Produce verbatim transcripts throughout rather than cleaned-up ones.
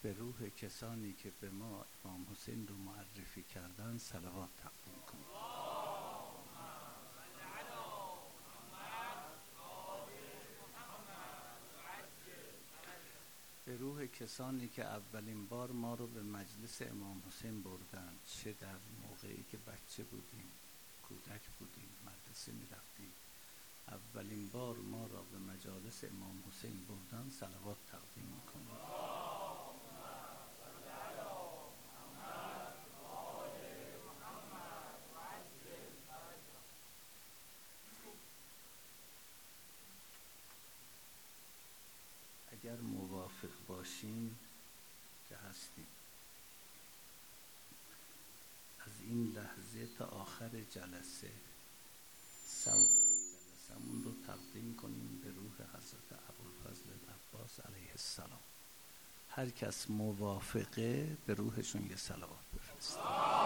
به روح کسانی که به ما امام حسین رو معرفی کردن صلوات تقدیم کنیم. به روح کسانی که اولین بار ما رو به مجلس امام حسین بردن، چه در موقعی که بچه بودیم، کودک بودیم، مدرسه می رفتیم، اولین بار ما را به مجالس امام حسین بردن، صلوات تقدیم میکنیم. اگر موافق باشین که هستیم، از این لحظه تا آخر جلسه ثواب جلسمون رو تقدیم کنیم به روح حضرت ابوالفضل العباس علیه السلام. هر کس موافقه به روحشون یه صلوات بفرسته.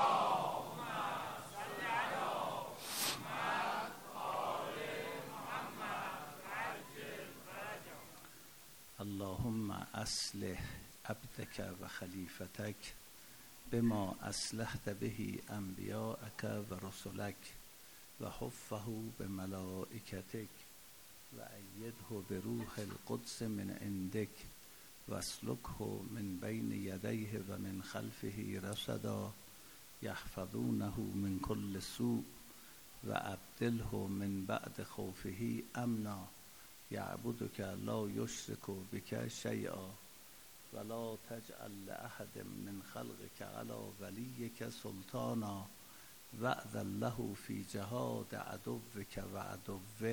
اللهم اصلح عبدك و خلیفتك بما اصلحت به انبیاءک و رسلک و حفه بملائکتک و ایده بروح القدس من عندک و اسلکه من بین یدیه و من خلفه رصدا یحفظونه من کل سوء و ابدله من بعد خوفه امنا یعبدک لا یشرک بک شیئا ولا تجعل لأحد من خلقك على ولیک سلطانا وأذن له في جهاد عدوك وعدوه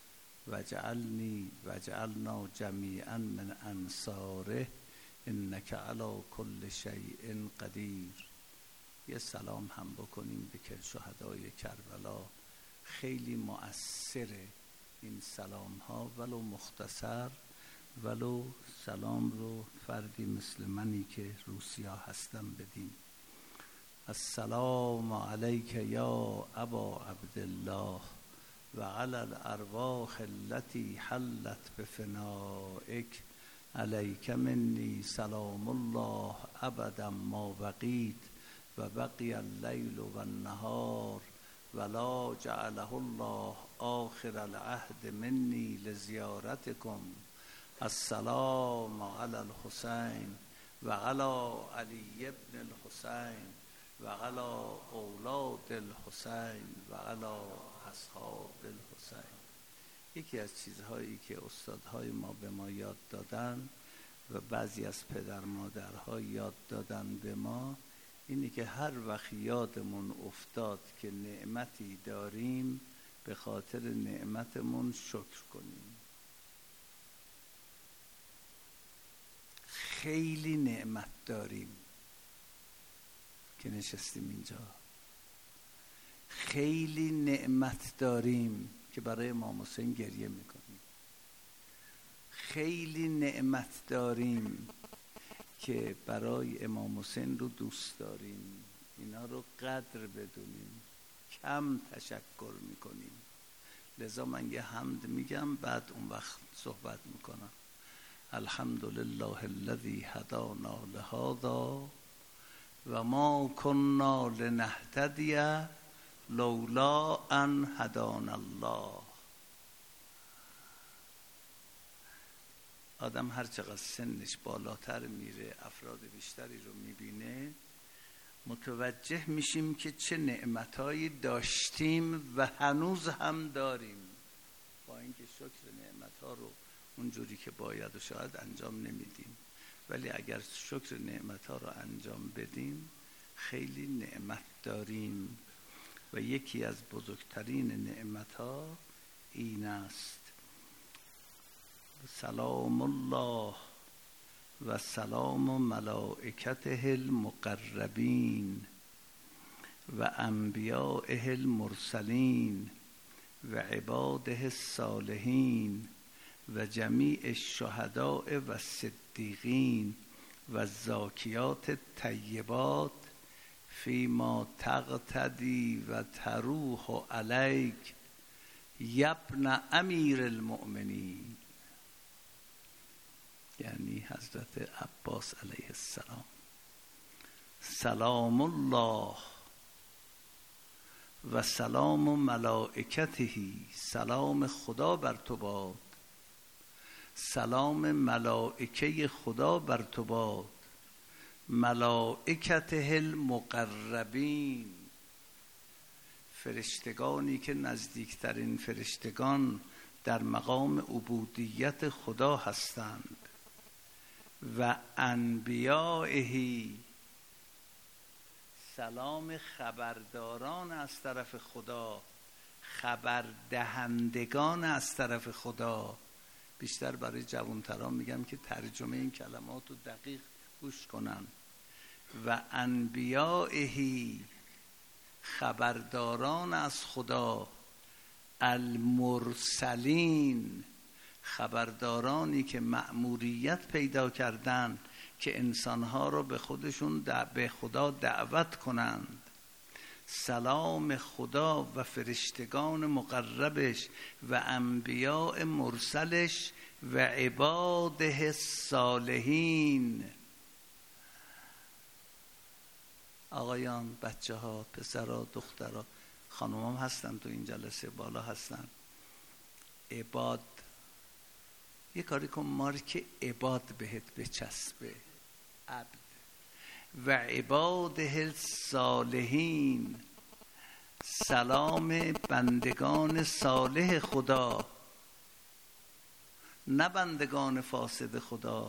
واجعلني واجعلنا جميعا من انصاره انك على كل شيء قدیر. یه سلام هم بکنیم به شهدای کربلا. خیلی مؤثره این سلام ها، ولو مختصر، ولو سلام رو فردی مثل منی که روسیا هستم بدیم. السلام علیک یا ابا عبدالله و علی الارواح التي حلت بفنائک علیک منی سلام الله ابدا ما بقیت و بقی اللیل و النهار ولا جعله الله آخر العهد منی لزیارتکم. السلام علی الحسین و علی علی ابن الحسین و علی اولاد الحسین و علی اصحاب الحسین. یکی از چیزهایی که استادهای ما به ما یاد دادن و بعضی از پدر مادرها یاد دادن به ما اینه که هر وقت یادمون افتاد که نعمتی داریم به خاطر نعمتمون شکر کنیم. خیلی نعمت داریم که نشستیم اینجا، خیلی نعمت داریم که برای امام حسین گریه میکنیم، خیلی نعمت داریم که برای امام حسین رو دوست داریم، اینا رو قدر بدونیم، کم تشکر میکنیم. لذا من یه حمد میگم، بعد اون وقت صحبت میکنم. الحمدلله الذی هدانا لهذا و ما كنا لنهتدی لولا ان هدانا الله. آدم هر چقدر سنش بالاتر میره، افراد بیشتری رو میبینه، متوجه میشیم که چه نعمتایی داشتیم و هنوز هم داریم، با اینکه شکر نعمتها رو اونجوری که باید و شاید انجام نمیدیم، ولی اگر شکر نعمتها رو انجام بدیم خیلی نعمت داریم. و یکی از بزرگترین نعمتها این است: سلام الله و سلام ملائکته المقربین و انبیائه المرسلین و عباده الصالحین و جمیع الشهداء و الصدیقین و الزاکیات الطیبات فیما تقتدی و تروح علیک یبن امیر المؤمنین. یعنی حضرت عباس علیه السلام. سلام الله و سلام ملائکتهی، سلام خدا بر تو باد، سلام ملائکه خدا بر تو باد، ملائکته المقربین، فرشتگانی که نزدیکترین فرشتگان در مقام عبودیت خدا هستند، و انبیائهی، سلام خبرداران از طرف خدا، خبر دهندگان از طرف خدا. بیشتر برای جوانتران میگم که ترجمه این کلمات رو دقیق گوش کنن. و انبیائهی، خبرداران از خدا، المرسلین، خبردارانی که مأموریت پیدا کردن که انسانها رو به خودشون به خدا دعوت کنند. سلام خدا و فرشتگان مقربش و انبیاء مرسلش و عباده الصالحین. آقایان، بچه ها، پسرها، دخترها، خانوم هم هستن تو این جلسه، بالا هستن. عباد، یه کاری کن مارک عباد بهت بچسبه، عبد. و عباده الصالحین، سلام بندگان صالح خدا، نه بندگان فاسد خدا.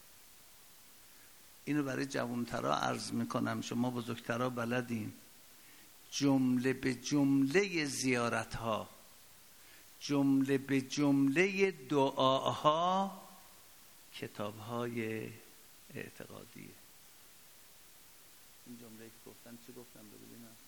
اینو برای جوانترا عرض میکنم، شما بزرگترا بلدین. جمله به جمله زیارت ها، جمله به جمله دعاها کتاب های اعتقادیه. این جمله که گفتم چی گفتم ببینم؟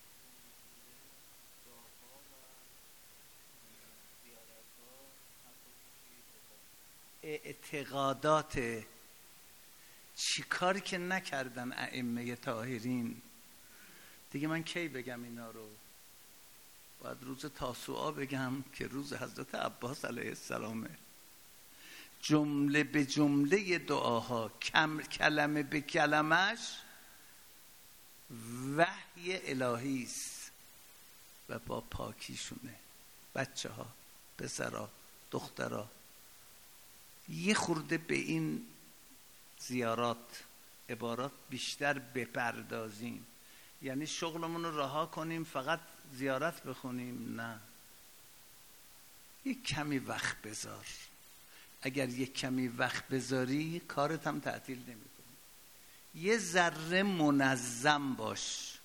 اعتقادات چی کاری که نکردن ائمه طاهرین. دیگه من کی بگم اینا رو؟ باید روز تاسوعا بگم که روز حضرت عباس علیه السلامه. جمله به جمله دعاها، کم کلمه به کلمش وحی الهی است و با پاکیشونه. بچه ها، پسرها، دخترها، یه خورده به این زیارات عبارات بیشتر بپردازیم. یعنی شغلمون رو رها کنیم فقط زیارت بخونیم؟ نه، یک کمی وقت بذار. اگر یک کمی وقت بذاری کارت هم تعطیل نمی کنی. یه ذره منظم باش.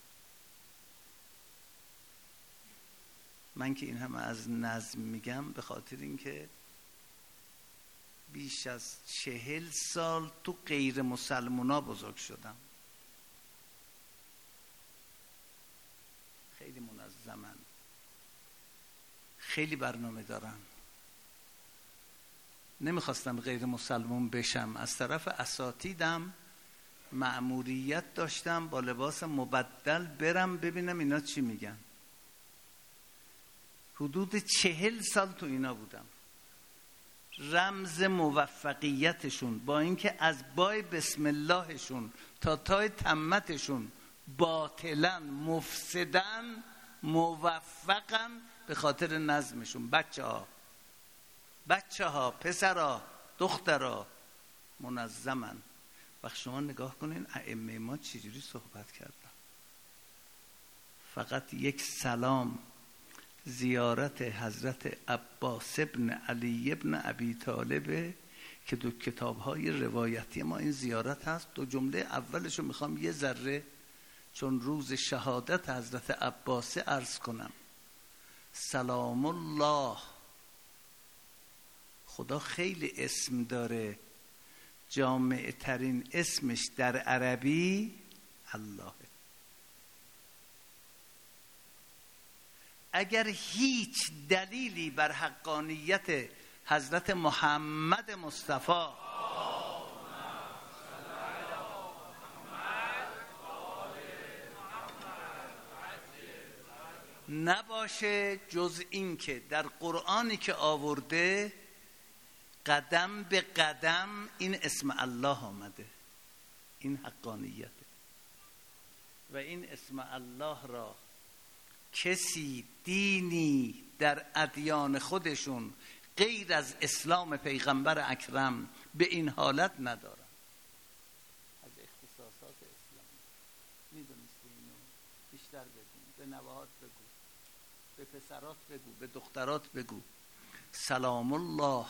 من که این همه از نظم میگم به خاطر اینکه بیش از چهل سال تو غیر مسلمونا بزرگ شدم. خیلی منظمن، خیلی برنامه دارن. نمیخواستم غیر مسلمون بشم، از طرف اساتیدم مأموریت داشتم با لباس مبدل برم ببینم اینا چی میگن. حدود چهل سال تو اینا بودم. رمز موفقیتشون با اینکه از بای بسم اللهشون تا تای تمتشون باطلا مفسدن، موفقن به خاطر نظمشون. بچه ها بچه ها پسرها، دخترها منظمن. وقت شما نگاه کنین ائمه ما چجوری صحبت کردن. فقط یک سلام زیارت حضرت عباس ابن علی ابن ابی طالب که دو کتاب‌های روایتی ما این زیارت هست. دو جمله اولشو میخوام یه ذره چون روز شهادت حضرت عباس عرض کنم. سلام الله، خدا خیلی اسم داره، جامع ترین اسمش در عربی الله. اگر هیچ دلیلی بر حقانیت حضرت محمد مصطفی نباشه جز این که در قرآنی که آورده قدم به قدم این اسم الله آمده، این حقانیته. و این اسم الله را کسی دینی در ادیان خودشون غیر از اسلام پیغمبر اکرم به این حالت ندارن. از اختصاصات اسلام میدونستی اینو؟ بیشتر بگو، به نوهات بگو، به پسرات بگو، به دخترات بگو. سلام الله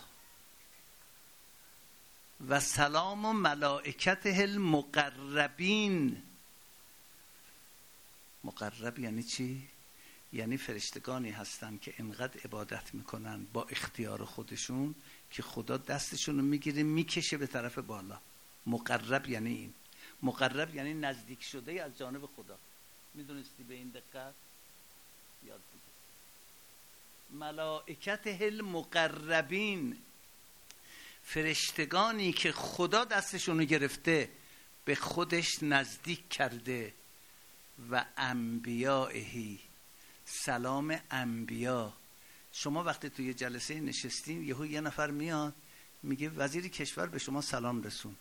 و سلام ملائکته المقربین. مقرب یعنی چی؟ یعنی فرشتگانی هستن که انقدر عبادت میکنن با اختیار خودشون که خدا دستشون رو میگیره میکشه به طرف بالا. مقرب یعنی این. مقرب یعنی نزدیک شده از جانب خدا. میدونستی به این دقت؟ یاد بگیر. ملائکته المقربین، فرشتگانی که خدا دستشون رو گرفته به خودش نزدیک کرده. و انبیائهی، سلام انبیا. شما وقتی توی یه جلسه نشستین یهو یه نفر میاد میگه وزیر کشور به شما سلام رسوند.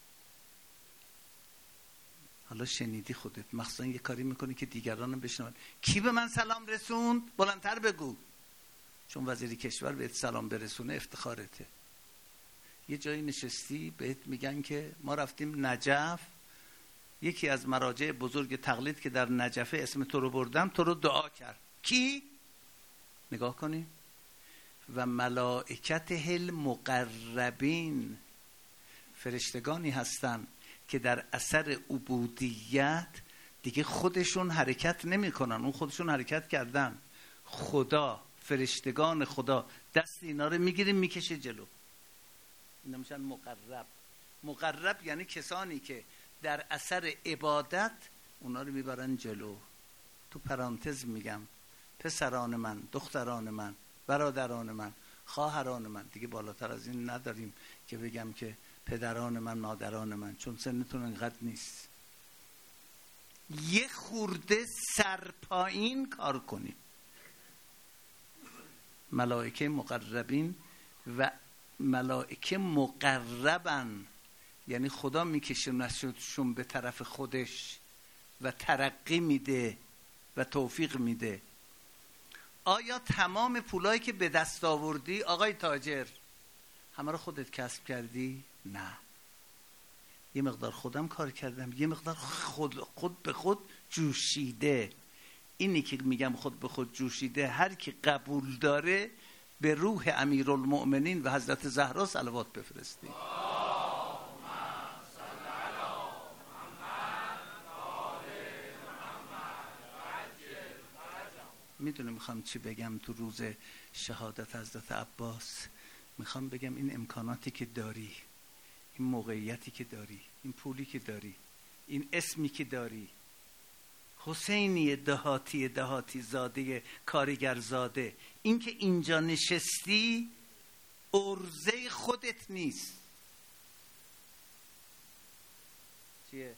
حالا شنیدی خودت، مخصوصا یه کاری میکنی که دیگران بشنون. کی به من سلام رسوند؟ بلندتر بگو. چون وزیر کشور بهت سلام برسونه افتخارته. یه جایی نشستی بهت میگن که ما رفتیم نجف، یکی از مراجع بزرگ تقلید که در نجفه اسم تو رو بردم تو رو دعا کرد. کی؟ نگاه کنیم. و ملائکته المقربین، فرشتگانی هستن که در اثر عبودیت دیگه خودشون حرکت نمی کنن، اون خودشون حرکت کردن. خدا، فرشتگان خدا دست اینا رو میگیره میکشه جلو. اینا میشن مقرب. مقرب یعنی کسانی که در اثر عبادت اونا رو میبرن جلو. تو پرانتز میگم پسران من، دختران من، برادران من، خواهران من، دیگه بالاتر از این نداریم که بگم که پدران من، مادران من، چون سنتون انقدر نیست. یه خورده سرپایین کار کنیم. ملائکه مقربین و ملائکه مقربن، یعنی خدا میکشونشون به طرف خودش و ترقی میده و توفیق میده. آیا تمام پولایی که به دست آوردی آقای تاجر همه رو خودت کسب کردی؟ نه، یه مقدار خودم کار کردم، یه مقدار خود, خود به خود جوشیده. اینی که میگم خود به خود جوشیده، هر کی قبول داره به روح امیرالمؤمنین و حضرت زهرا صلوات بفرستی. میدونی میخوام چی بگم تو روز شهادت حضرت عباس؟ میخوام بگم این امکاناتی که داری، این موقعیتی که داری، این پولی که داری، این اسمی که داری، حسینی دهاتی دهاتی زاده کارگر زاده، این که اینجا نشستی ارزه خودت نیست. چیه؟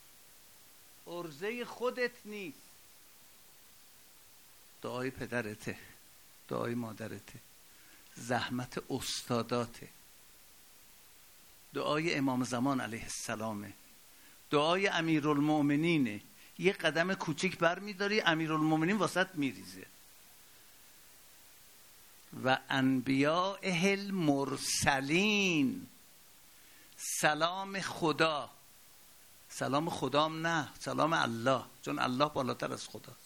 ارزه خودت نیست. دعای پدرته، دعای مادرته، زحمت استاداته، دعای امام زمان علیه السلامه، دعای امیرالمؤمنینه. یه قدم کوچیک بر میداری امیرالمؤمنین واسط میریزه. و انبیاء المرسلین، سلام خدا. سلام خدام نه، سلام الله، چون الله بالاتر از خداست.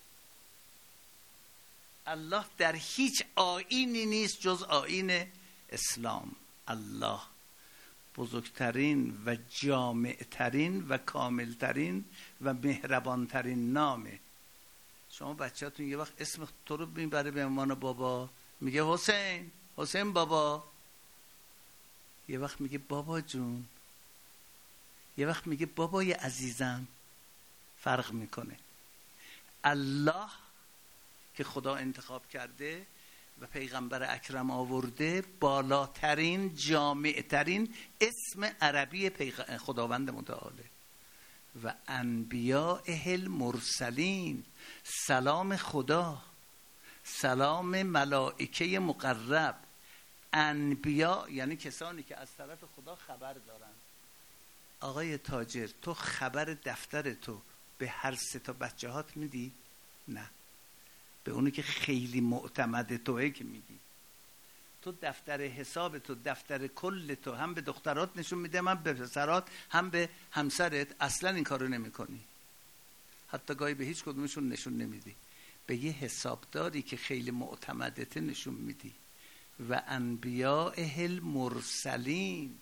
الله در هیچ آیینی نیست جز آیین اسلام. الله بزرگترین و جامعترین و کاملترین و مهربانترین نامه. شما بچه‌تون یه وقت اسم تو رو میبره به عنوان بابا، میگه حسین، حسین بابا. یه وقت میگه بابا جون، یه وقت میگه بابای عزیزم. فرق میکنه. الله که خدا انتخاب کرده و پیغمبر اکرم آورده، بالاترین جامعترین اسم عربی پیغ... خداوند متعاله. و انبیاء المرسلین، سلام خدا، سلام ملائکه مقرب. انبیا یعنی کسانی که از طرف خدا خبر دارن. آقای تاجر، تو خبر دفتر تو به هر سه تا بچه هات میدی؟ نه، به اونی که خیلی معتمد توه که میدی. تو دفتر حساب تو، دفتر کل تو هم به دخترات نشون میده، هم به پسرات، هم به همسرت. اصلا این کارو نمی کنی، حتی گاهی به هیچ کدومشون نشون نمیدی، به یه حسابداری که خیلی معتمدته نشون میدی. و انبیاء المرسلین،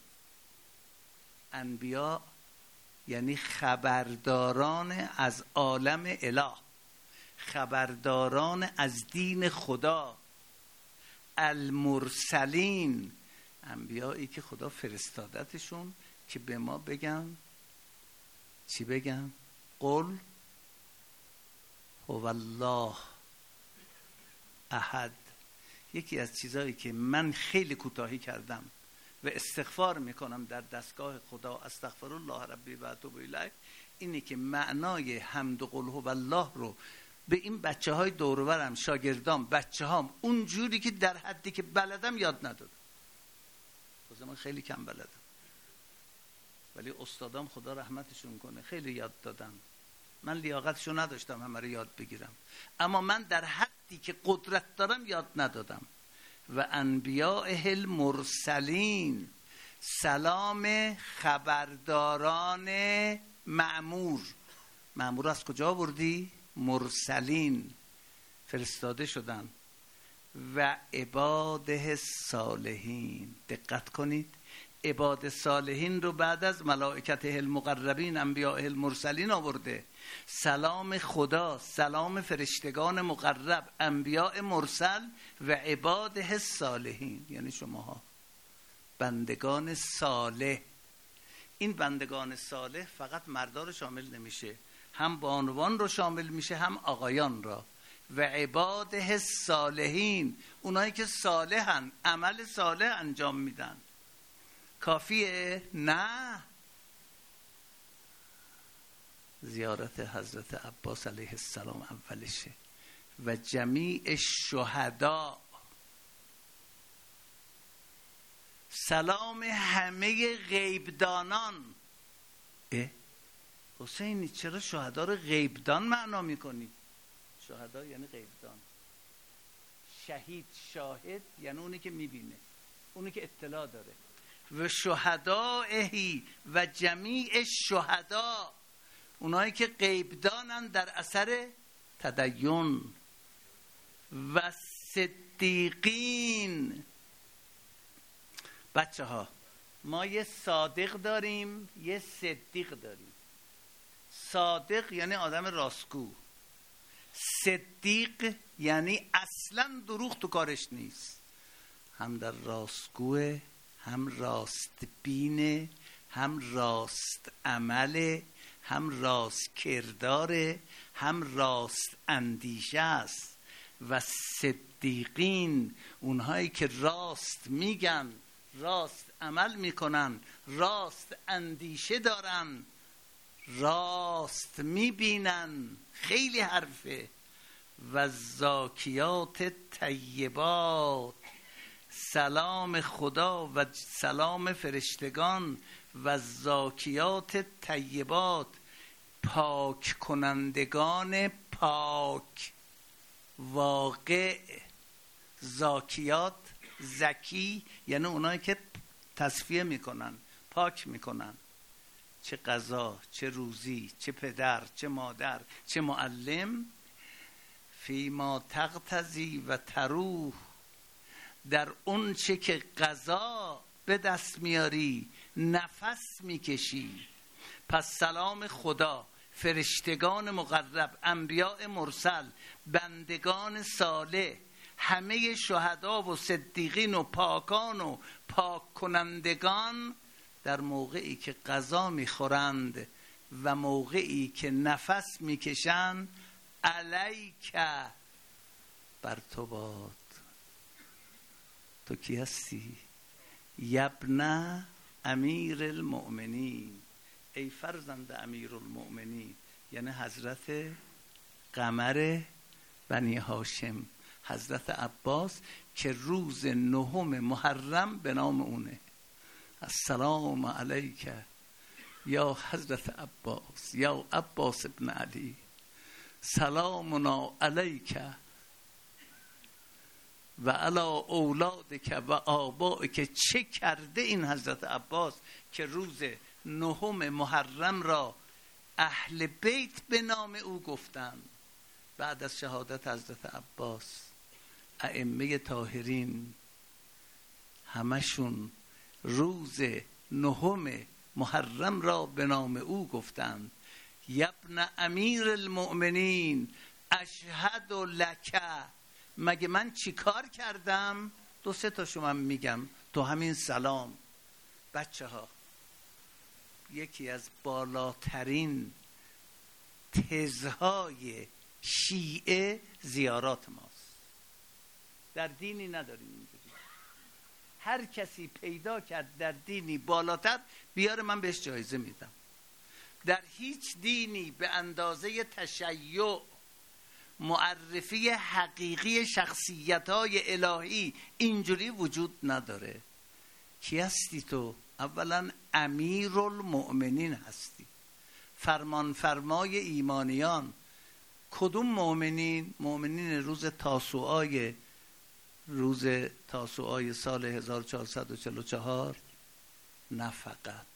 انبیا یعنی خبرداران از عالم اله، خبرداران از دین خدا. المرسلین، انبیایی که خدا فرستادتشون که به ما بگن چی بگن؟ قل هو الله احد. یکی از چیزایی که من خیلی کوتاهی کردم و استغفار میکنم در دستگاه خدا، استغفر الله ربی و اتوب الیه، اینه که معنای حمد و قل هو الله رو به این بچه های دور و برم، شاگردام، بچه هام، اون جوری که در حدی که بلدم یاد ندادم. خود من خیلی کم بلدم، ولی استادام خدا رحمتشون کنه خیلی یاد دادن. من لیاقتشو نداشتم همه رو یاد بگیرم، اما من در حدی که قدرت دارم یاد ندادم. و انبیاء المرسلین، سلام خبرداران مأمور. مأمور از کجا بردی؟ مرسلین، فرستاده شدن. و عباده صالحین، دقت کنید، عباد صالحین رو بعد از ملائکته المقربین انبیاء المرسلین آورده. سلام خدا، سلام فرشتگان مقرب، انبیاء مرسل و عباده صالحین، یعنی شماها بندگان صالح. این بندگان صالح فقط مردا رو شامل نمیشه، هم بانوان رو شامل میشه، هم آقایان را. و عباده صالحین، اونایی که صالحن، عمل صالح انجام میدن. کافیه؟ نه. زیارت حضرت عباس علیه السلام اولشه. و جمیع شهدا، سلام همه غیبدانان. اه حسینی چرا شهدا رو غیبدان معنا میکنی؟ شهدا یعنی غیبدان. شهید، شاهد یعنی اونی که میبینه، اونی که اطلاع داره. و شهدائهی، و جمیع شهدا، اونایی که غیبدانن در اثر تدین. و صدیقین. بچه ها، ما یه صادق داریم، یه صدیق داریم. صادق یعنی آدم راستگو، صدیق یعنی اصلا دروغ تو کارش نیست، هم در راستگوه، هم راست بینه، هم راست عمله، هم راست کرداره، هم راست اندیشه است. و صدیقین، اونهایی که راست میگن، راست عمل میکنن، راست اندیشه دارن، راست میبینن. خیلی حرفه. و زاکیات طیبات، سلام خدا و سلام فرشتگان. و زاکیات طیبات، پاک کنندگان پاک واقع. زاکیات، زکی یعنی اونایی که تصفیه میکنن، پاک میکنن. چه قضا، چه روزی، چه پدر، چه مادر، چه معلم. فیما تقتضی و تروح، در اون چه که قضا به دست میاری، نفس میکشی. پس سلام خدا، فرشتگان مقرب، انبیاء مرسل، بندگان صالح، همه شهدا و صدیقین و پاکان و پاک کنندگان، در موقعی که غذا میخورند و موقعی که نفس میکشند، علیک، بر تو باد. تو کی هستی؟ یبن امیر المؤمنین، ای فرزند امیر المؤمنین، یعنی حضرت قمر بنی هاشم، حضرت عباس که روز نهم محرم به نام اونه. السلام علیک یا حضرت عباس یا عباس ابن علی، سلامنا علیک و علی اولادک و آبائک. چه کرده این حضرت عباس که روز نهم محرم را اهل بیت به نام او گفتند. بعد از شهادت حضرت عباس ائمه طاهرین همشون روز نهم محرم را به نام او گفتند. یبن امیر المؤمنین اشهد لک. مگه من چی کار کردم؟ دو سه تاشو من میگم تو همین سلام. بچه ها، یکی از بالاترین تزهای شیعه زیارات ماست. در دینی نداریم اینجوری. هر کسی پیدا کرد در دینی بالاتر بیاره، من بهش جایزه میدم. در هیچ دینی به اندازه تشیع معرفی حقیقی شخصیت‌های الهی اینجوری وجود نداره. کی هستی تو؟ اولا امیرالمؤمنین هستی، فرمان فرمای ایمانیان. کدوم مؤمنین؟ مؤمنین روز تاسوعای روز تاسوعای سال هزار و چهارصد و چهل و چهار. نه فقط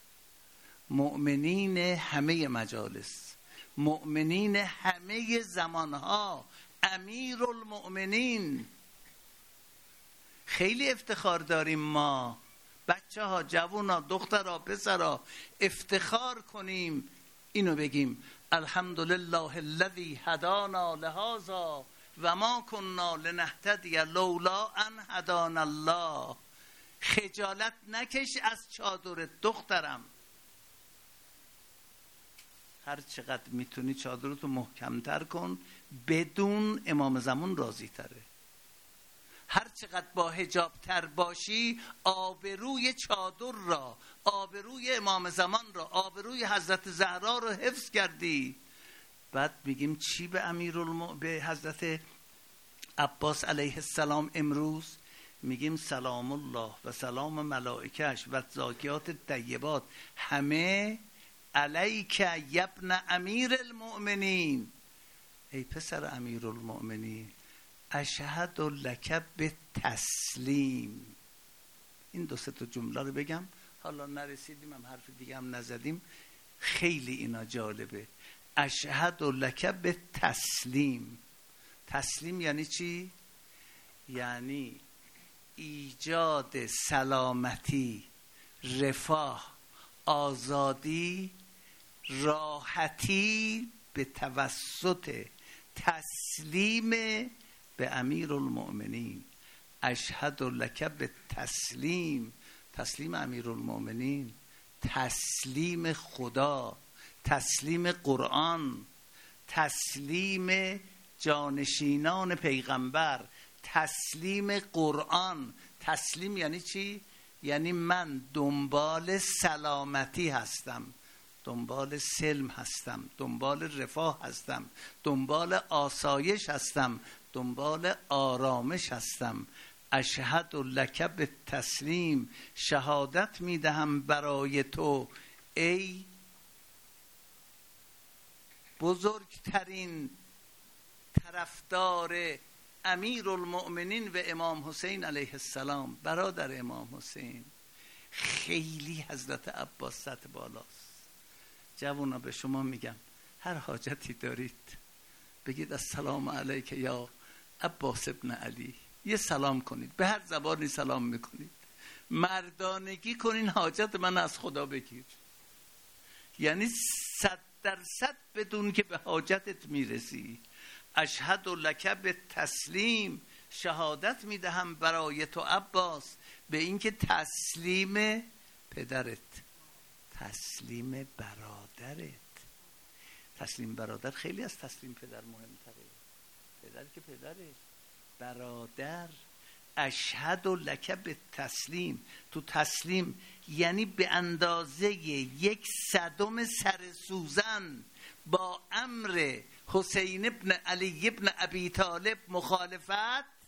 مؤمنین همه مجالس، مؤمنین همه زمانها، امیرالمؤمنین. خیلی افتخار داریم ما بچه ها، جوونا، دخترها، پسرها، افتخار کنیم اینو بگیم الحمدلله الذی هدانا لهذا و ما كنا لنهتدی لولا ان هدانا الله. خجالت نکش از چادرت دخترم. هر چقدر میتونی چادرتو محکمتر کن، بدون امام زمان راضی تره. هر چقدر با حجاب تر باشی، آبروی چادر را، آبروی امام زمان را، آبروی حضرت زهرا را حفظ کردی. بعد میگیم چی به امیرالمؤمنین، به حضرت عباس علیه السلام امروز میگیم سلام الله و سلام ملائکش و زاکیات طیبات همه علیک یبن امیر المؤمنین. ای پسر امیرالمؤمنین، اشهد لک به تسلیم. این دو سه تا جمله رو بگم، حالا نرسیدیم هم حرف دیگه هم نزدیم، خیلی اینا جالبه. اشهد لک به تسلیم. تسلیم یعنی چی؟ یعنی ایجاد سلامتی، رفاه، آزادی، راحتی به توسط تسلیم به امیرالمؤمنین. اشهد لک به تسلیم. تسلیم امیرالمؤمنین، تسلیم خدا، تسلیم قرآن، تسلیم جانشینان پیغمبر، تسلیم قرآن. تسلیم یعنی چی؟ یعنی من دنبال سلامتی هستم، دنبال سلم هستم، دنبال رفاه هستم، دنبال آسایش هستم، دنبال آرامش هستم. اشهد لک به تسلیم. شهادت میدهم برای تو ای بزرگترین طرفدار امیرالمؤمنین و امام حسین علیه السلام، برادر امام حسین. خیلی حضرت عباس سطح بالاست. جوونا به شما میگم هر حاجتی دارید بگید السلام علیک یا عباس ابن علی. یه سلام کنید، به هر زبانی سلام میکنید، مردانگی کنین، حاجت من از خدا بگیر. یعنی صد درصد بدون که به حاجتت میرسی. اشهد لک به تسلیم. شهادت میدهم برای تو عباس به اینکه تسلیم پدرت، تسلیم برادرت. تسلیم برادر خیلی از تسلیم پدر مهمتره. پدر که پدره، برادر. اشهد لک به تسلیم. تو تسلیم یعنی به اندازه یک صدم سر سوزن با امر حسین ابن علی ابن ابی طالب مخالفت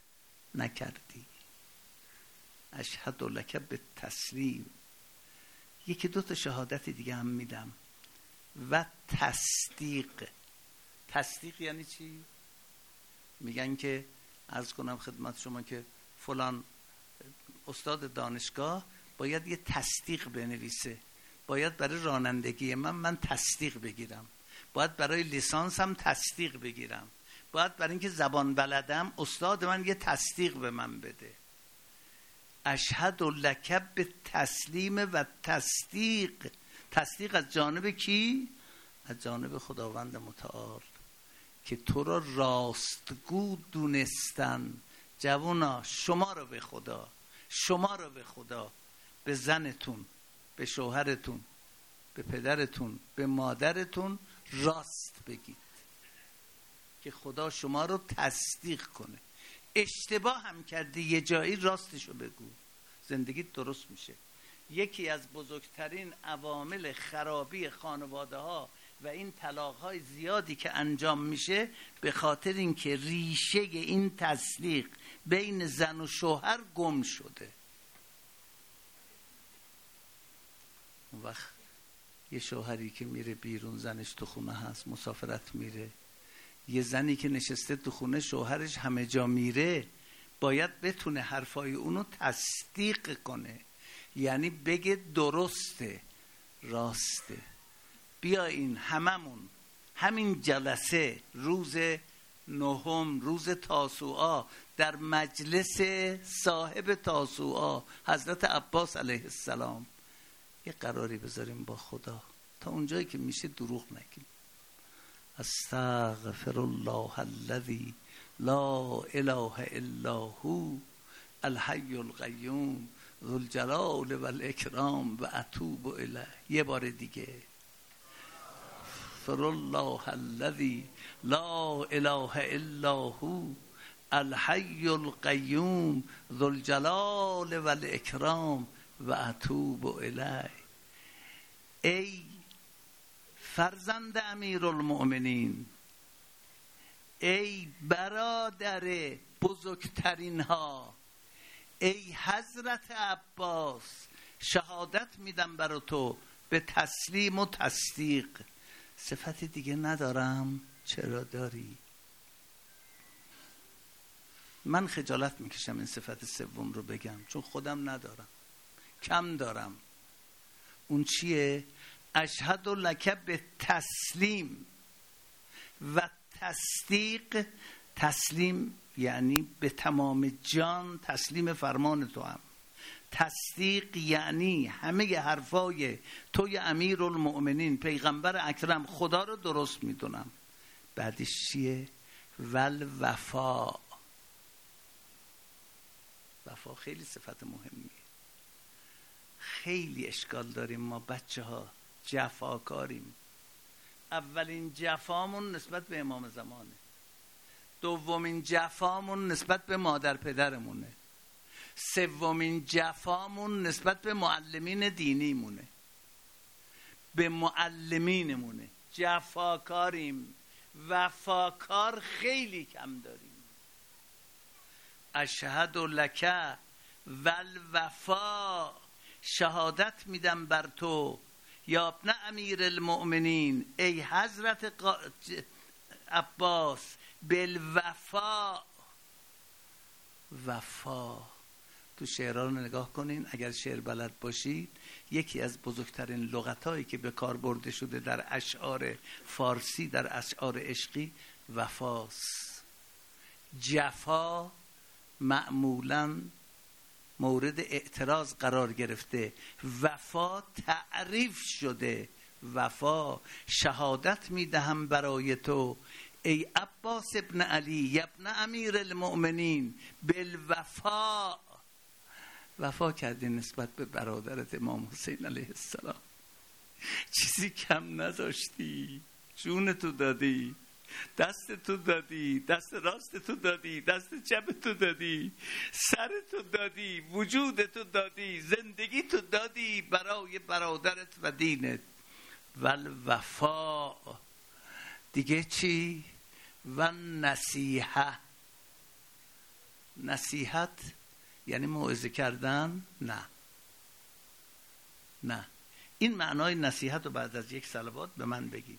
نکردی. اشهد لک به تسلیم. یکی دو تا شهادت دیگه هم میدم. و تصدیق. تصدیق یعنی چی؟ میگن که عرض کنم خدمت شما که فلان استاد دانشگاه باید یه تصدیق بنویسه، باید برای رانندگی من من تصدیق بگیرم، باید برای لیسانس هم تصدیق بگیرم، باید برای اینکه زبان بلدم استاد من یه تصدیق به من بده. اشهد لک به تسلیم و تصدیق. تصدیق از جانب کی؟ از جانب خداوند متعال که تو را راستگو دونستن. جوانا شما رو به خدا، شما رو به خدا، به زنتون، به شوهرتون، به پدرتون، به مادرتون راست بگید که خدا شما رو تصدیق کنه. اشتباه هم کردی یه جایی راستشو بگو، زندگیت درست میشه. یکی از بزرگترین عوامل خرابی خانواده ها و این طلاق های زیادی که انجام میشه به خاطر اینکه ریشه این تسلیق بین زن و شوهر گم شده. اون وقت یه شوهری که میره بیرون زنش تو خونه هست مسافرت میره، یه زنی که نشسته تو خونه شوهرش همه جا میره، باید بتونه حرفای اونو تصدیق کنه، یعنی بگه درسته، راسته. بیا این هممون همین جلسه روز نهم روز تاسوعا در مجلس صاحب تاسوعا حضرت عباس علیه السلام یه قراری بذاریم با خدا تا اونجایی که میشه دروغ نگیم. استغفر الله الذی لا اله الا هو الحی القیوم ذو الجلال و الاکرام و اتوب الیه. یه بار دیگه استغفر الله الذی لا اله الا هو الحی القیوم ذو الجلال و الاکرام و اتوب الیه. ای فرزند امیرالمؤمنین، ای برادر بزرگترین ها، ای حضرت عباس، شهادت میدم برای تو به تسلیم و تصدیق. صفت دیگه ندارم؟ چرا داری؟ من خجالت میکشم این صفت سوم رو بگم چون خودم ندارم، کم دارم. اون چیه؟ اشهد لک به تسلیم و تصدیق. تسلیم یعنی به تمام جان تسلیم فرمان تو هم. تصدیق یعنی همه حرفای توی امیرالمؤمنین پیغمبر اکرم خدا رو درست میدونم. بعدش چیه؟ ول وفا. وفا خیلی صفت مهمیه. خیلی اشکال داریم ما بچه ها، جفاکاریم. اولین جفامون نسبت به امام زمانه، دومین جفامون نسبت به مادر پدرمونه، سومین جفامون نسبت به معلمین دینیمونه، به معلمینمونه. جفاکاریم، وفاکار خیلی کم داریم. اشهد لک والوفا، شهادت میدم بر تو یا ابن امیر المؤمنین، ای حضرت قا... عباس، بالوفا. وفا تو شعرها رو نگاه کنین، اگر شعر بلد باشید، یکی از بزرگترین لغتایی که به کار برده شده در اشعار فارسی، در اشعار عشقی، وفاست. جفا معمولاً مورد اعتراض قرار گرفته، وفا تعریف شده. وفا شهادت میدهم برای تو ای عباس ابن علی ابن امیر المؤمنین بالوفا. وفا کردی نسبت به برادرت امام حسین علیه السلام، چیزی کم نذاشتی، جون تو دادی، دست تو دادی، دست راست تو دادی، دست چپ تو دادی، سر تو دادی، وجود تو دادی، زندگی تو دادی برای برادرت و دینت. ول وفا دیگه چی؟ و نصیحه. نصیحت یعنی موعظه کردن؟ نه نه. این معنای نصیحت رو بعد از یک صلوات به من بگید.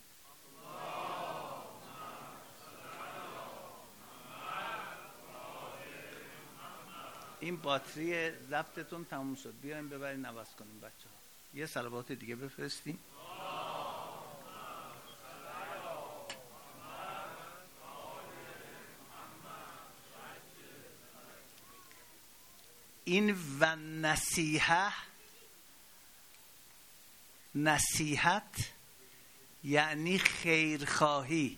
این باتری ضبطتون تموم شد، بیایم ببرین عوض کنیم بچه ها. یه صلوات دیگه بفرستیم. این و نصیحت، نصیحت یعنی خیرخواهی.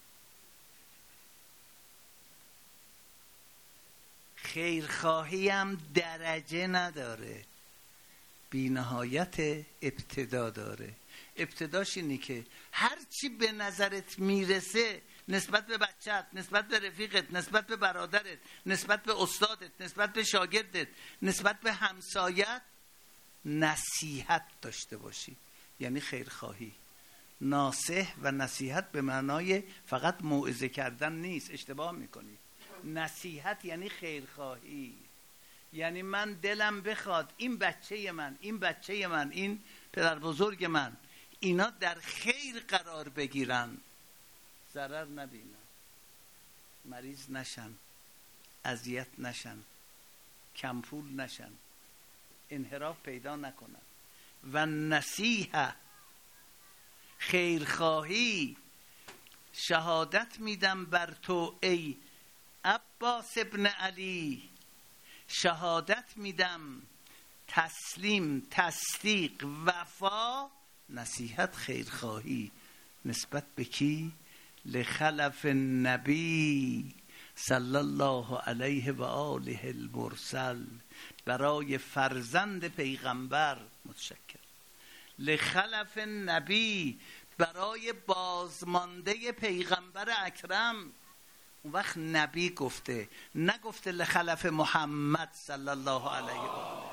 خیرخواهی هم درجه نداره، بی نهایت ابتدا داره. ابتداش اینی که هر چی به نظرت میرسه نسبت به بچت، نسبت به رفیقت، نسبت به برادرت، نسبت به استادت، نسبت به شاگردت، نسبت به همسایت، نصیحت داشته باشی، یعنی خیرخواهی. ناصح و نصیحت به معنای فقط موعظه کردن نیست، اشتباه میکنی. نصیحت یعنی خیرخواهی، یعنی من دلم بخواد این بچه من، این بچه من، این پدر بزرگ من، اینا در خیر قرار بگیرن، ضرر نبینن، مریض نشن، اذیت نشن، کم پول نشن، انحراف پیدا نکنن. و نصیحت خیرخواهی، شهادت میدم بر تو ای عباس ابن علی، شهادت میدم، تسلیم، تصدیق، وفا، نصیحت، خیرخواهی. نسبت به کی؟ لخلف النبی صلی الله علیه و آله المرسل، برای فرزند پیغمبر. متشکر. لخلف النبی، برای بازمانده پیغمبر اکرم. اون وقت نبی گفته، نگفته لخلف محمد صلی الله علیه و آله.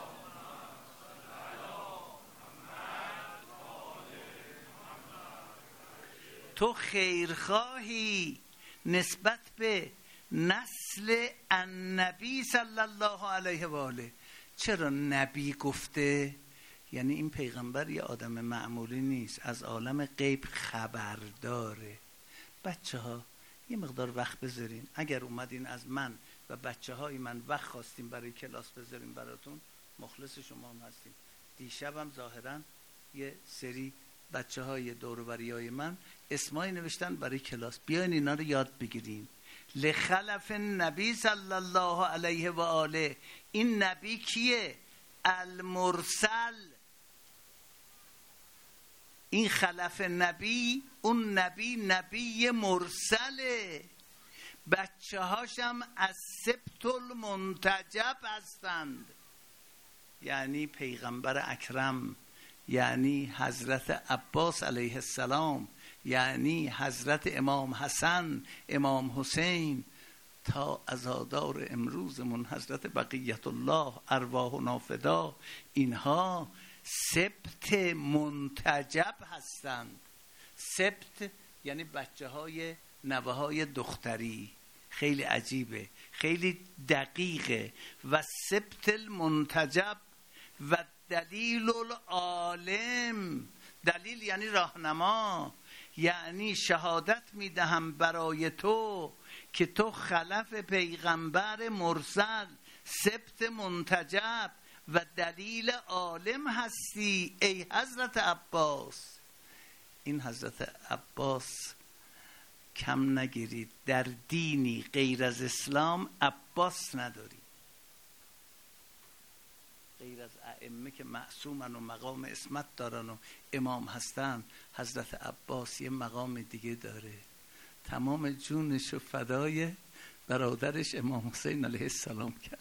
تو خیرخواهی نسبت به نسل النبی صلی الله علیه و آله. چرا نبی گفته؟ یعنی این پیغمبر یه آدم معمولی نیست، از عالم غیب خبر داره. بچه ها یه مقدار وقت بذارین، اگر اومدین از من و بچه های من وقت خواستیم برای کلاس بذاریم براتون، مخلص شما هم هستیم. دیشبم ظاهرا یه سری بچه های دوروبری های من اسمایی نوشتن برای کلاس، بیاین اینا رو یاد بگیریم. لخلف نبی صلی الله علیه و آله. این نبی کیه؟ المرسل. این خلف نبی، اون نبی نبی مرسله. بچه هاشم از سبط المنتجب هستند، یعنی پیغمبر اکرم، یعنی حضرت عباس علیه السلام، یعنی حضرت امام حسن، امام حسین، تا عزادار امروزمون حضرت بقیت الله ارواحنا فدا. اینها سبط منتجب هستند. سبط یعنی بچه های نوه های دختری. خیلی عجیبه، خیلی دقیقه. و سبط المنتجب و دلیل العالم. دلیل یعنی راهنما، یعنی شهادت میدهم برای تو که تو خلف پیغمبر مرسل، سبط منتجب و دلیل عالم هستی ای حضرت عباس. این حضرت عباس کم نگیرید، در دینی غیر از اسلام عباس نداری، غیر از ائمه که معصومن و مقام اسمت دارن و امام هستن. حضرت عباس یه مقام دیگه داره، تمام جونش رو فدای برادرش امام حسین علیه السلام کرد،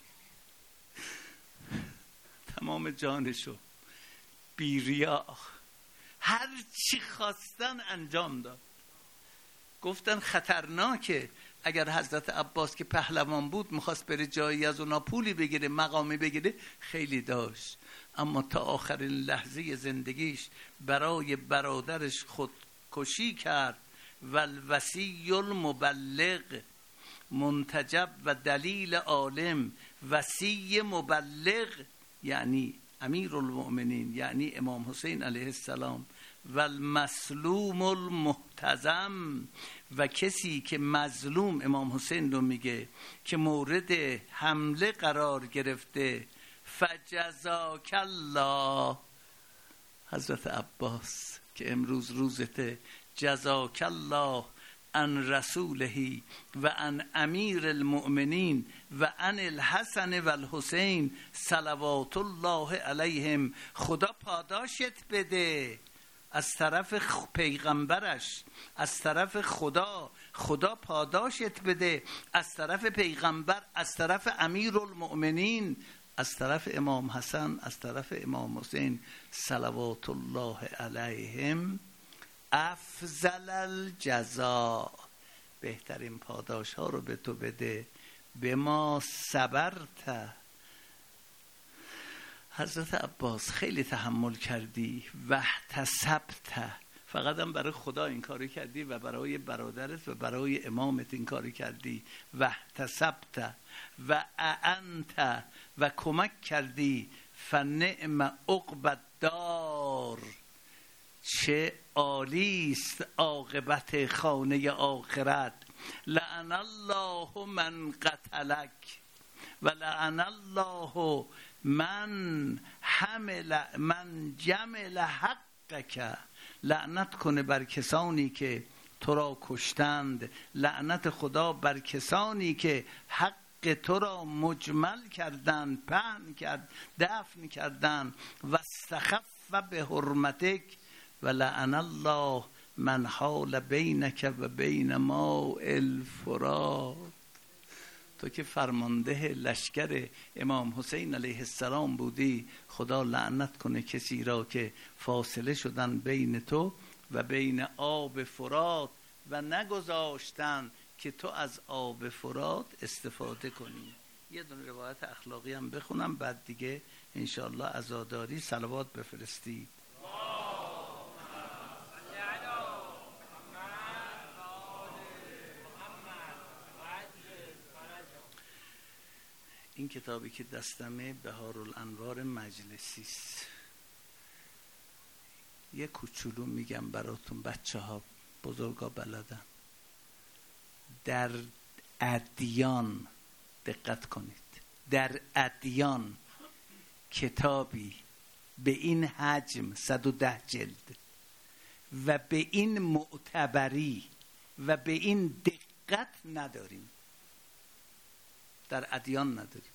تمام جانشو بی ریا، هر چی خواستن انجام داد. گفتن خطرناکه، اگر حضرت عباس که پهلوان بود میخواست بره جایی از اونا پولی بگیره، مقامی بگیره، خیلی داشت، اما تا آخرین لحظه زندگیش برای برادرش خودکشی کرد. والوصی المبلغ، منتجب و دلیل عالم وصی مبلغ، یعنی امیر المؤمنین، یعنی امام حسین علیه السلام، و المسلوم المحتزم، و کسی که مظلوم امام حسین رو میگه که مورد حمله قرار گرفته، فجزاک الله. حضرت عباس که امروز روزته، جزاک الله عن رسوله و عن امیر المؤمنین و عن الحسن و الحسین صلوات الله علیهم. خدا پاداشت بده از طرف پیغمبرش، از طرف خدا، خدا پاداشت بده از طرف پیغمبر، از طرف امیر المؤمنین، از طرف امام حسن، از طرف امام حسین صلوات الله علیهم. افضل الجزا، بهترین پاداش ها رو به تو بده. به ما صبرت. حضرت عباس خیلی تحمل کردی. واحتسبت، فقط هم برای خدا این کاری کردی و برای برادرت و برای امامت این کاری کردی. واحتسبت و اعنت، و کمک کردی. فنعم عقبی الدار، چه عالیست عاقبت خانه آخرت. لعن الله من قتلک و لعن الله من حمل من جمل حقک. لعنت کنه بر کسانی که تو را کشتند، لعنت خدا بر کسانی که حق تو را مجمل کردند، پهن کرد، دفن کردند. و استخف به حرمتک و لعن الله من حال بینک و بین ماء الفرات. تو که فرمانده لشکر امام حسین علیه السلام بودی، خدا لعنت کنه کسی را که فاصله شدن بین تو و بین آب فرات و نگذاشتن که تو از آب فرات استفاده کنی. یه دونه روایت اخلاقی هم بخونم، بعد دیگه انشاءالله عزاداری صلوات بفرستی. این کتابی که دستمه بهارالانوار مجلسی است. یه کوچولو میگم براتون، بچه ها بزرگا بلدن. در ادیان دقت کنید، در ادیان کتابی به این حجم صد و ده جلد و به این معتبری و به این دقت نداریم. در ادیان نداریم.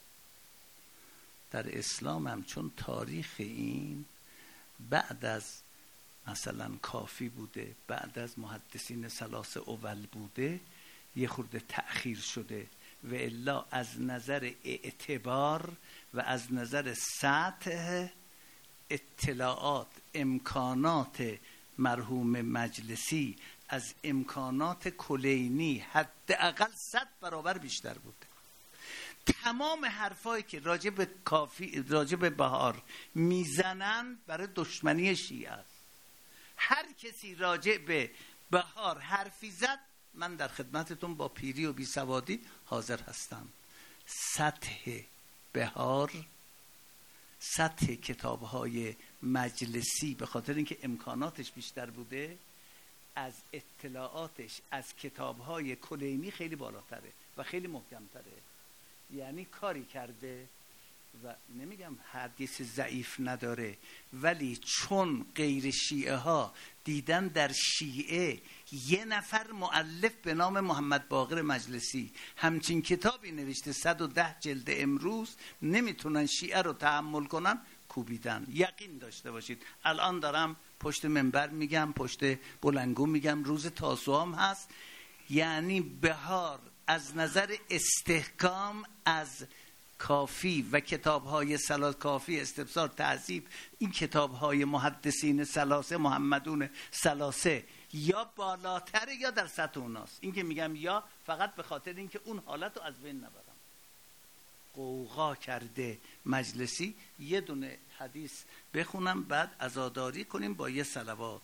در اسلام هم چون تاریخ این بعد از مثلا کافی بوده، بعد از محدثین ثلاثه اول بوده، یه خورده تأخیر شده. و الا از نظر اعتبار و از نظر سطح اطلاعات، امکانات مرحوم مجلسی از امکانات کلینی حداقل صد برابر بیشتر بوده. تمام حرفایی که راجع به کافی، راجع به بهار میزنن برای دشمنی شیعه است. هر کسی راجع به بهار حرفی زد، من در خدمتتون با پیری و بی سوادی حاضر هستم. سطح بهار، سطح کتاب‌های مجلسی به خاطر اینکه امکاناتش بیشتر بوده، از اطلاعاتش از کتاب‌های کلینی خیلی بالاتره و خیلی محکم‌تره. یعنی کاری کرده و نمیگم حدیث ضعیف نداره، ولی چون غیر شیعه ها دیدن در شیعه یه نفر مؤلف به نام محمد باقر مجلسی همچین کتابی نوشته، صد و ده جلد، امروز نمیتونن شیعه رو تحمل کنن، کوبیدن. یقین داشته باشید. الان دارم پشت منبر میگم، پشت بلنگو میگم، روز تاسوعا هست. یعنی بهار از نظر استحکام از کافی و کتاب‌های سلاس، کافی، استبصار، تهذیب، این کتاب‌های محدثین ثلاثه، محمدون ثلاثه، یا بالاتر یا در سطح اوناست. این که میگم یا فقط به خاطر اینکه اون حالت رو از بین نبرم. قوقا کرده مجلسی. یه دونه حدیث بخونم بعد عزاداری کنیم با یه صلوات.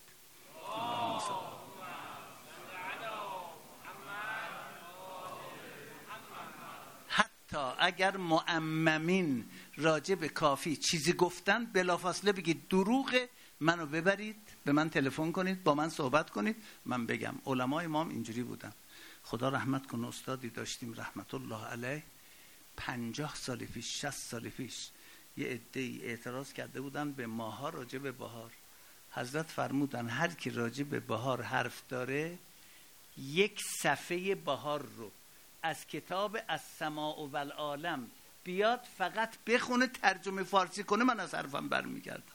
اگر معممین راجع به کافی چیزی گفتن بلافاصله بگید دروغه، منو ببرید به من تلفن کنید، با من صحبت کنید، من بگم. علمای ما هم اینجوری بودن. خدا رحمت کنه، استادی داشتیم رحمت الله علیه، پنجاه سال پیش شصت سال پیش یه عده‌ای اعتراض کرده بودن به ماها راجع به بهار. حضرت فرمودن هر کی راجع به بهار حرف داره یک صفحه بهار رو از کتاب السماء و العالم بیاد فقط بخونه ترجمه فارسی کنه، من از حرفم برمیگردم.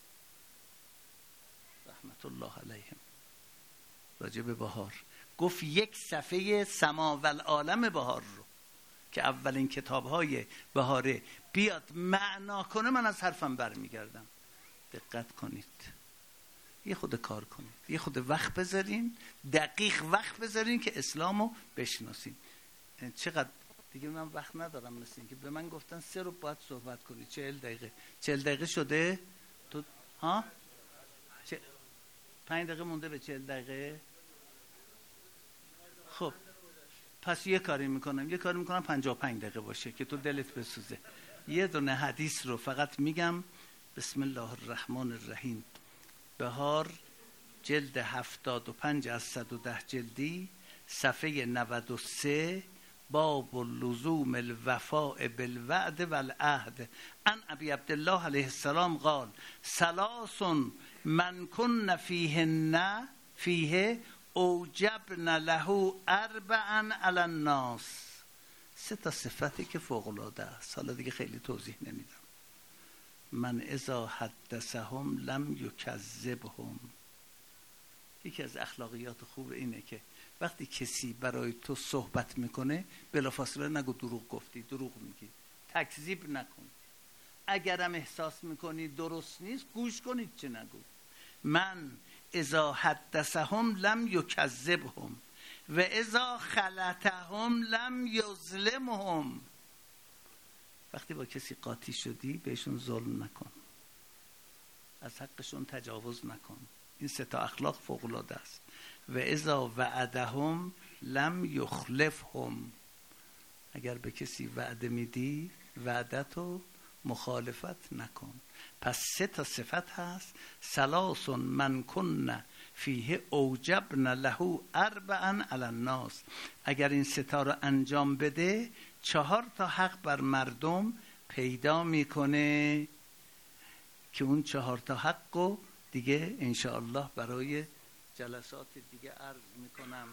رحمت الله علیهم راجع به بهار گفت یک صفحه سما و العالم بهار رو که اولین کتاب‌های بهاره بیاد معنا کنه، من از حرفم برمیگردم. دقت کنید، یه خود کار کنید، یه خود وقت بذارین، دقیق وقت بذارین که اسلامو بشناسین. چقدر دیگه من وقت ندارم، مثل این که به من گفتن سه رو باید صحبت کنی، چهل دقیقه چهل دقیقه شده تو ها چه... پنج دقیقه مونده به چهل دقیقه. خب پس یه کاری میکنم یه کاری میکنم پنجاه و پنج دقیقه باشه که تو دلت بسوزه. یه دونه حدیث رو فقط میگم. بسم الله الرحمن الرحیم. بهار جلد هفتاد و پنج از صد و ده جلدی، صفحه نود و سه، باب لزوم الوفاء بالوعد والعهد. عن ابی عبدالله علیه السلام قال ثلاث من کن فیهن فیه اوجبن له اربعا علی الناس. سه تا صفتی که فوق العاده است، حالا دیگه خیلی توضیح نمیدم. من اذا حدثهم لم یکذبهم. یکی از اخلاقیات خوب اینه که وقتی کسی برای تو صحبت میکنه بلافاصله نگو دروغ گفتی، دروغ میگی، تکذیب نکن. اگرم احساس میکنی درست نیست گوش کنید چه نگو. من اذا حدثهم لم یکذبهم و اذا خلطهم لم یظلمهم. وقتی با کسی قاطی شدی بهشون ظلم نکن، از حقشون تجاوز نکن. این سه تا اخلاق فوق العاده است. و اذا وعدهم لم یخلفهم. اگر به کسی وعده میدی وعدتو مخالفت نکن. پس سه تا صفت هست. ثلاث من کن فیه اوجبن له اربعا علی الناس. اگر این سه تا رو انجام بده چهار تا حق بر مردم پیدا میکنه که اون چهار تا حقو دیگه انشاءالله برای جلسات دیگه عرض میکنم.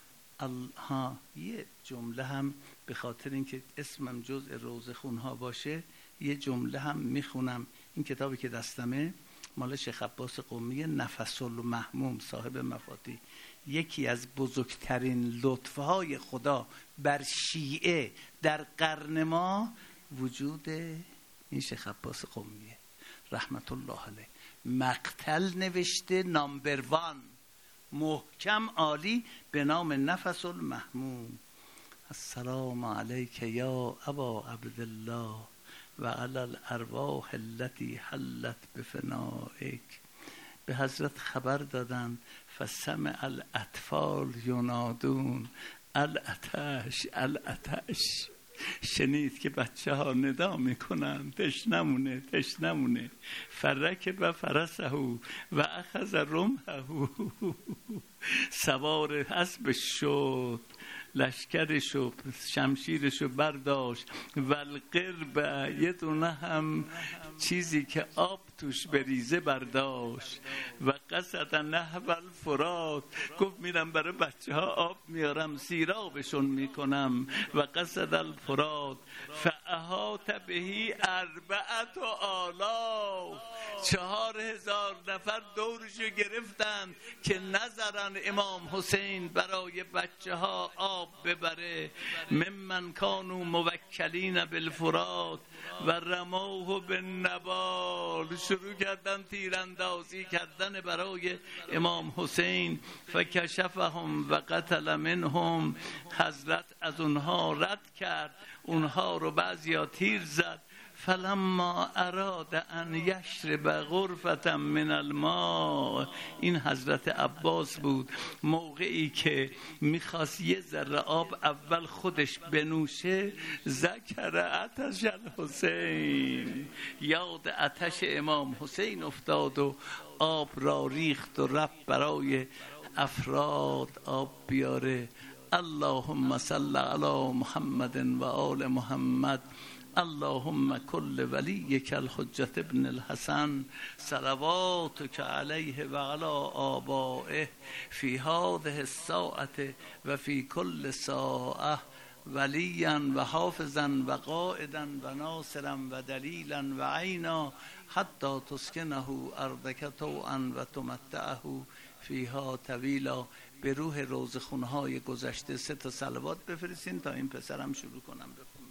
ها یه جمله هم به خاطر اینکه اسمم جزء روضه خونها باشه یه جمله هم میخونم. این کتابی که دستمه مال شیخ عباس قمی، نفس المحموم، صاحب مفاتیح. یکی از بزرگترین لطفهای خدا بر شیعه در قرن ما وجود این شیخ عباس قمیه رحمت الله علیه. مقتل نوشته نامبر وان، محکم عالی، به نام نفس المحموم. السلام علیک یا ابا عبدالله و علی الارواح التي حلت بفنائک. به حضرت خبر دادن فسمع الاطفال ینادون العطش العطش. شنید که بچه ها ندا میکنن تشنمونه تشنمونه. فرکب فرسه و اخذ رمحه. سوار اسب شد، لشکرشو شمشیرشو برداشت. و القرب، یه دونه هم چیزی که آب توش بریزه برداشت. و قصد نحو الفرات، گفت میرم برای بچه ها آب میارم سیرابشون میکنم. و قصد الفرات فاحاط بهی اربعت آلاف. چهار هزار نفر دورشو گرفتن که نظرن امام حسین برای بچه ها آب ببره. ممن کانوا موکلین بالفرات و رموه بالنبال. شروع کردن تیراندازی کردن برای امام حسین. فکشفهم و قتل منهم. حضرت از اونها رد کرد، اونها رو بعضیا تیر زد. فلما اراد ان یشرب غرفة من الماء، این حضرت عباس بود، موقعی که میخواست یه ذره آب اول خودش بنوشه، ذکر آتش الحسین، یاد آتش امام حسین افتاد و آب را ریخت و رفت برای افراد آب بیاره. اللهم صل علی محمد و آل محمد. اللهم کل ولیک الحجة ابن الحسن صلواتک علیه و علی آبائه فی هذه الساعة و فی کل ساعة ولیا و حافظا و قائدا و ناصرا و دلیلا و عینا حتی تسکنه ارضک طوعا و تمتعه فیها طویلا. به روح روزخونهای گذشته سه تا صلوات بفرستین تا این پسرم شروع کنم بخونم.